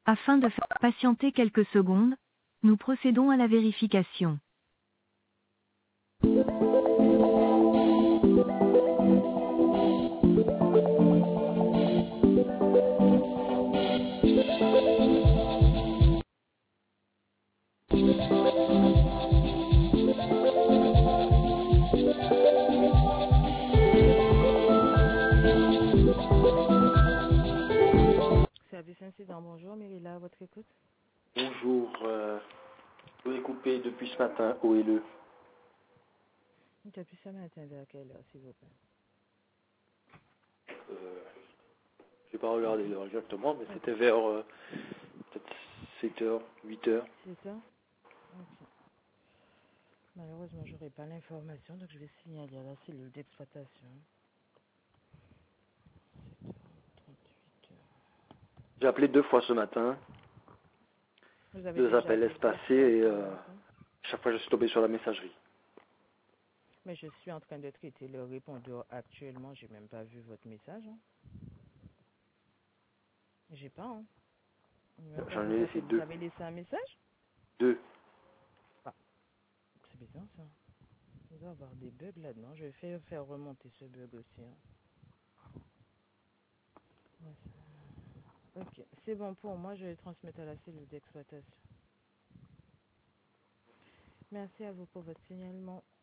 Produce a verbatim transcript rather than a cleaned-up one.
Afin de faire patienter quelques secondes, nous procédons à la vérification. Service incident, bonjour, Mérila, à votre écoute. Bonjour, euh, je vais couper depuis ce matin au L E. Depuis ce matin, à quelle heure, s'il vous plaît? Euh, je n'ai pas regardé l'heure exactement, mais c'était vers euh, peut-être sept heures, huit heures. sept heures? Ok. Malheureusement, je n'aurai pas l'information, donc je vais signaler à la cellule d'exploitation. sept heures trente-huit heures. J'ai appelé deux fois ce matin, Vous avez deux déjà appels appelé deux espacés fois et ce euh, matin? chaque fois je suis tombé sur la messagerie. Mais je suis en train de traiter le répondeur actuellement, j'ai même pas vu votre message. Hein. J'ai pas, hein. Même pas J'en vous, ai avez, laissé vous deux. avez laissé un message? Deux. Ah, c'est bizarre ça. Il doit y avoir des bugs là-dedans. Je vais faire, faire remonter ce bug aussi. Hein. Ouais, ça- ok, c'est bon pour moi, je vais le transmettre à la cellule d'exploitation. Merci à vous pour votre signalement.